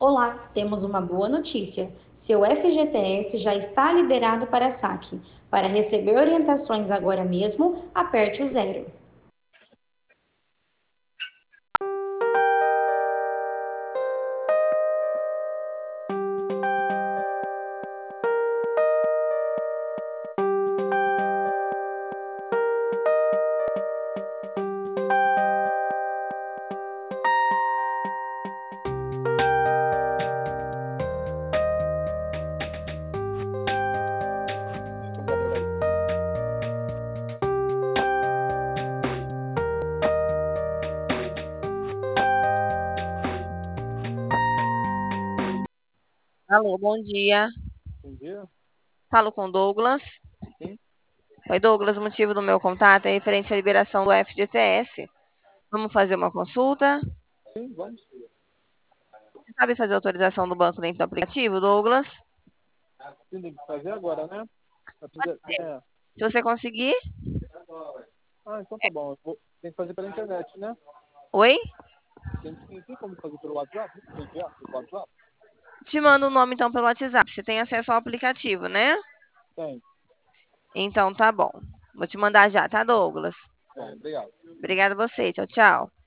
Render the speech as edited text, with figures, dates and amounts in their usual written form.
Olá, temos uma boa notícia. Seu FGTS já está liberado para saque. Para receber orientações agora mesmo, aperte o zero. Alô, bom dia. Bom dia. Falo com Douglas. Sim, Oi, Douglas, o motivo do meu contato é referente à liberação do FGTS. Vamos fazer uma consulta? sim, vamos. Você sabe fazer a autorização do banco dentro do aplicativo, Douglas? Sim, tem que fazer agora, né? É. Se você conseguir. Ah, então tá bom. Tem que fazer pela internet, né? Oi? Tem como fazer pelo WhatsApp? Tem que enviar pelo WhatsApp? Te mando o nome então pelo WhatsApp. Você tem acesso ao aplicativo, né? Tem. Então tá bom. Vou te mandar já, tá, Douglas? Bom, obrigado. Obrigada a você. Tchau, tchau.